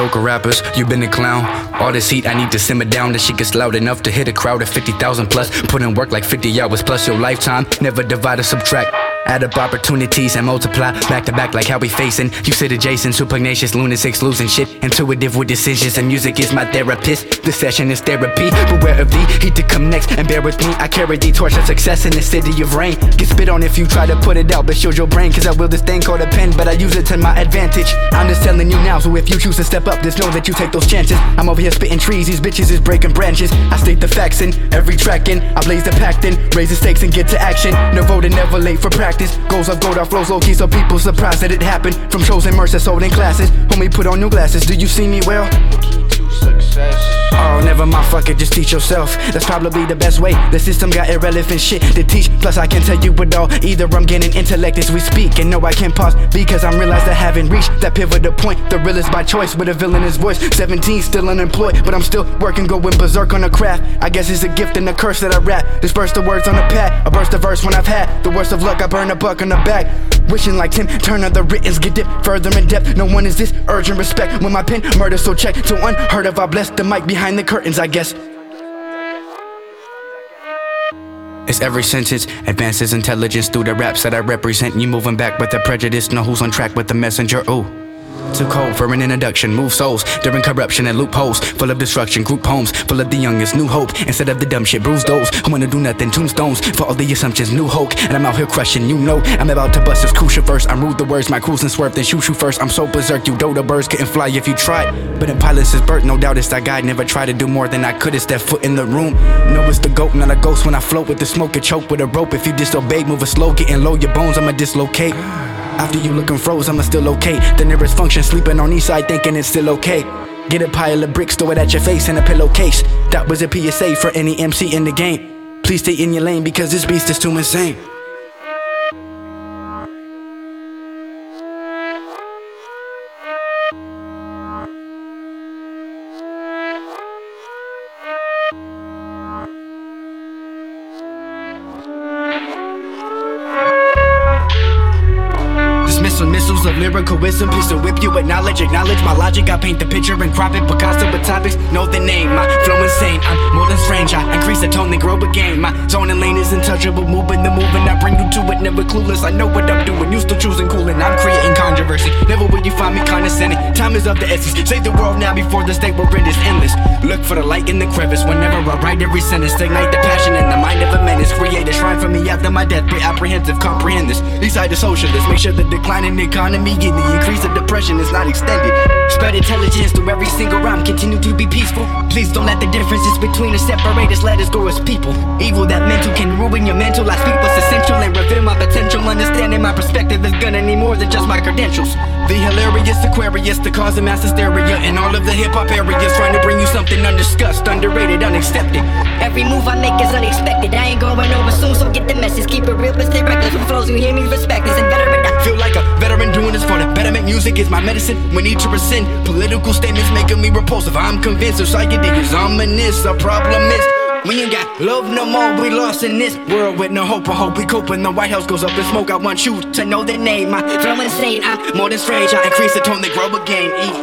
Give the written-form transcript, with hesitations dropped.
mediocre rappers, you been a clown. All this heat, I need to simmer down. This shit gets loud enough to hit a crowd of 50,000 plus. Put in work like 50 hours plus your lifetime. Never divide or subtract. Add up opportunities and multiply back to back like how we facing. You sit adjacent to pugnacious lunatics losing shit. Intuitive with decisions and music is my therapist. This session is therapy. Beware of thee, heat to come next and bear with me. I carry the torch of success in the city of rain. Get spit on if you try to put it out, but shield your brain. Cause I will this thing called a pen, but I use it to my advantage. I'm just telling you now, so if you choose to step up, just know that you take those chances. I'm over here spitting trees, these bitches is breaking branches. I state the facts in every track in. I blaze the pact in, raise the stakes and get to action. No voting, never late for practice. Goals of gold, our flows low key, so people surprised that it happened. From shows immersive, sold in classes. Homie, put on new glasses, do you see me well? Key to success. Oh, never mind, fuck it, just teach yourself. That's probably the best way. The system got irrelevant shit to teach. Plus I can tell you it all. Either I'm gaining intellect as we speak, and no, I can't pause because I'm realized I haven't reached that pivotal point. The realest by choice with a villainous voice. 17, still unemployed, but I'm still working, going berserk on the craft. I guess it's a gift and a curse that I rap. Disperse the words on the pad, I burst the verse when I've had the worst of luck. I burn a buck on the back. Wishing like Tim Turner, the writtens get dipped further in depth. No one is this urgent respect when my pen murder, so check to unheard of. I bless the mic behind the curtains, I guess. It's every sentence advances intelligence through the raps that I represent. You moving back with the prejudice, know who's on track with the messenger. Ooh, too cold for an introduction. Move souls during corruption and loopholes, full of destruction. Group homes full of the youngest, new hope instead of the dumb shit. Bruise those who wanna do nothing. Tombstones for all the assumptions, new hope. And I'm out here crushing, you know. I'm about to bust this crucial verse. I rule the words, my cruise and swerve, then shoot you first. I'm so berserk, you dodo birds couldn't fly if you tried. But in pilots is birth, no doubt it's that guy. Never tried to do more than I could. It's that foot in the room. No, it's the goat, not a ghost. When I float with the smoke, it choke with a rope. If you disobey, move a slow, getting low, your bones I'ma dislocate. After you looking froze, I'ma still locate the nearest function, sleeping on east side, thinking it's still okay. Get a pile of bricks, throw it at your face in a pillowcase. That was a PSA for any MC in the game. Please stay in your lane because this beast is too insane. Missiles of lyrical wisdom, please to whip you with knowledge. Acknowledge my logic, I paint the picture and crop it. Picasso with topics, know the name. My flow insane, I'm more than strange. I increase the tone, then grow again. My zone and lane is untouchable, moving the movement. I bring you to it, never clueless. I know what I'm doing, you still choosing coolin'. I'm creating controversy, never will you find me condescending. Time is of the essence, save the world now before the state we're in is endless. Look for the light in the crevice, whenever I write every sentence. Ignite the passion in the mind of a menace. Create a shrine for me after my death, be apprehensive, comprehend this. Eastside the socialist, make sure the decline in the economy and the increase of depression is not extended. Spread intelligence through every single rhyme, continue to be peaceful. Please don't let the differences between us separate us, let us go as people. Evil that mental can ruin your mental. I speak what's essential and reveal my potential. Understanding my perspective is gonna need more than just my credentials. The hilarious Aquarius, the cause of mass hysteria in all of the hip-hop areas, trying to bring you something undiscussed, underrated, unaccepted. Every move I make is unexpected. I ain't going over soon, so get the message. Keep it real, but stay reckless. Who flows, you hear me, respect this. And veteran, I feel like a veteran doing this for the betterment. Music is my medicine. We need to rescind political statements making me repulsive. I'm convinced society is ominous. A problem is we ain't got love no more, we lost in this world with no hope. I hope we cope when the White House goes up in smoke. I want you to know the name. My flow insane, I'm more than strange. I increase the tone, they grow again.